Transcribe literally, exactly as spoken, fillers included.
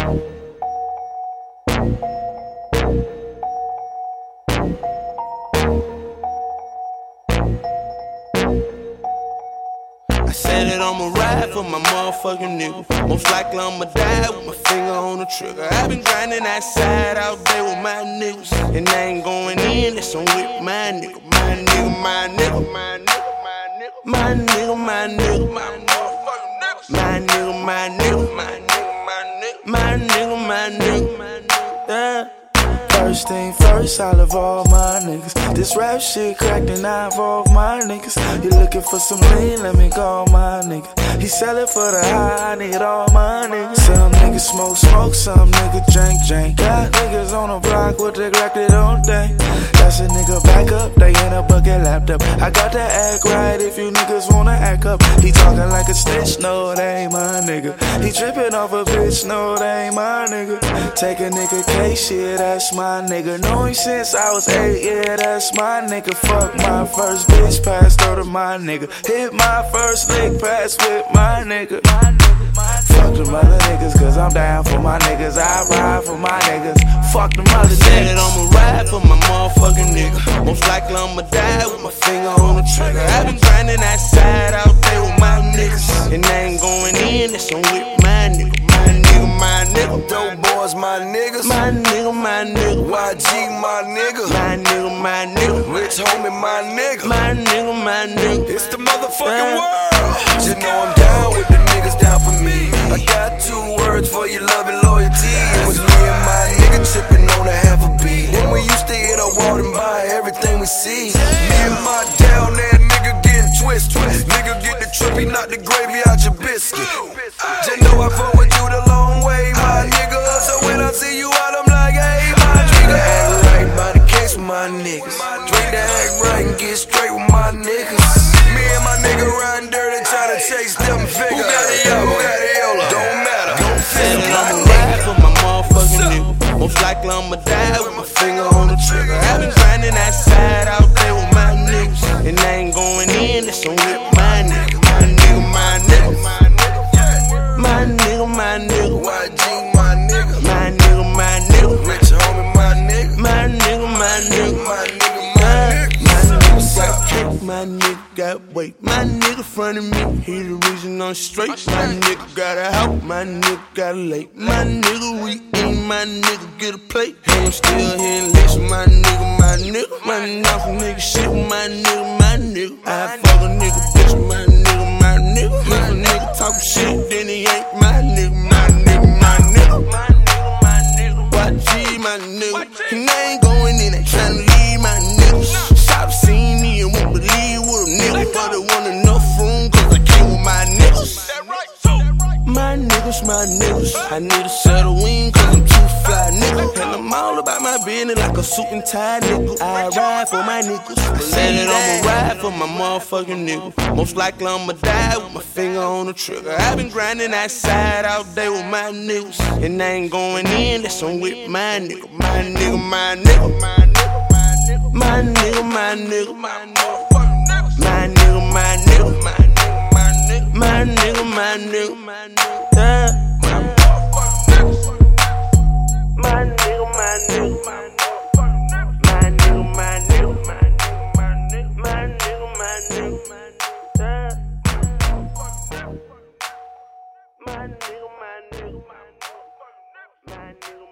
I said that I'ma ride for my motherfucking nigga. Most likely I'ma die with my finger on the trigger. I been grinding outside all day with my niggas, and I ain't going in, that's on with my nigga. My nigga, my nigga, my nigga, my nigga, my nigga, my nigga, my nigga, my nigga, my nigga, my nigga, my nigga, my nigga, yeah. First thing first, I love all my niggas. This rap shit cracked and I involve my niggas. You looking for some lean, let me call my nigga. He sell it for the high, I need all my niggas. Some niggas smoke, smoke, some niggas drink, drink. Got niggas on the block with the Glock they don't think. That's a nigga back up, they in a bucket laptop. I got to act right if you niggas wanna act up. He talking like a snitch, no, that ain't my nigga. He tripping off a bitch, no, that ain't my nigga. Take a nigga case, shit, that's my nigga. Know him since I was eight, yeah, that's my nigga. Fuck my first bitch, passed her to my nigga. Hit my first lick, pass with my nigga. Fuck them other niggas, cause I'm down for my niggas. I ride for my niggas. Fuck them other niggas. Said that I'ma ride for my motherfucking nigga. Most likely I'ma die with my finger on the trigger. I been grinding outside all day with my niggas, and I ain't going in, that's on with my nigga. My nigga, my nigga. Dope boys, my niggas. My nigga, my nigga. Y G, my nigga. My nigga, my nigga. Rich homie, my nigga. My nigga, my nigga. It's the motherfucking world. Just know I'm down with the niggas down for me. I got two words for your love and loyalty. It was me and my nigga tripping on a half a beat. When we used to hit a wall and buy everything we see. Me and my down there nigga getting twist, twist. Nigga get the trippy, knock the gravy out your biscuit. Just know I fuck with you the long way, my nigga. So when I see you out, I'm like, hey, my nigga. Act right by the case with my niggas. Drink to act right and get straight with my niggas. Me and my nigga riding dirty, trying to chase them figures. Who got it, yo? Who got it, yo? Don't matter. Don't Said feel that like I'ma ride for my motherfucking nigga. Most likely I'ma die with my finger on the trigger. I been grinding outside all day with my niggas, and I ain't going in, that's on with my nigga. My nigga, my nigga. My nigga, my nigga. Y G, my nigga. My nigga, my nigga. Rich homie, my nigga. My nigga, my nigga. My nigga, my nigga. My nigga got cake, my nigga got weight. My nigga front of me, he the reason I'm straight. My nigga got a house, my nigga got a lake. My nigga we eat, my nigga get a plate. And I'm still here and listen, my nigga, my nigga. Running off a nigga shit with my nigga, my nigga. I fuck a nigga, bitch, my nigga, my nigga. If a nigga talk shit, then he ain't my nigga, my nigga, my nigga. My nigga, my nigga. Y G, my nigga. And I ain't going in, they tryna leave my niggas. Shop seen me and won't believe what a nigga, but it want enough room, cause I came with my niggas. My niggas, my niggas. I need a set of wings, cause I'm too fly, nigga. And I'm all about my business like a suit and tie, nigga. I ride for my niggas. I said that I'ma ride for my motherfucking nigga. Most likely I'ma die with my finger on the trigger. I been grinding outside all day with my niggas, and I ain't going in, that's on with my nigga. My nigga, my nigga. My nigga, my nigga. My nigga, my nigga. My nigga, my nigga. My nigga, my nigga. My nigga, my nigga. Yeah. My nigga, my nigga. My nigga, my nigga. My nigga, my nigga. My nigga, my nigga. Yeah. My nigga, my nigga. My nigga, my nigga.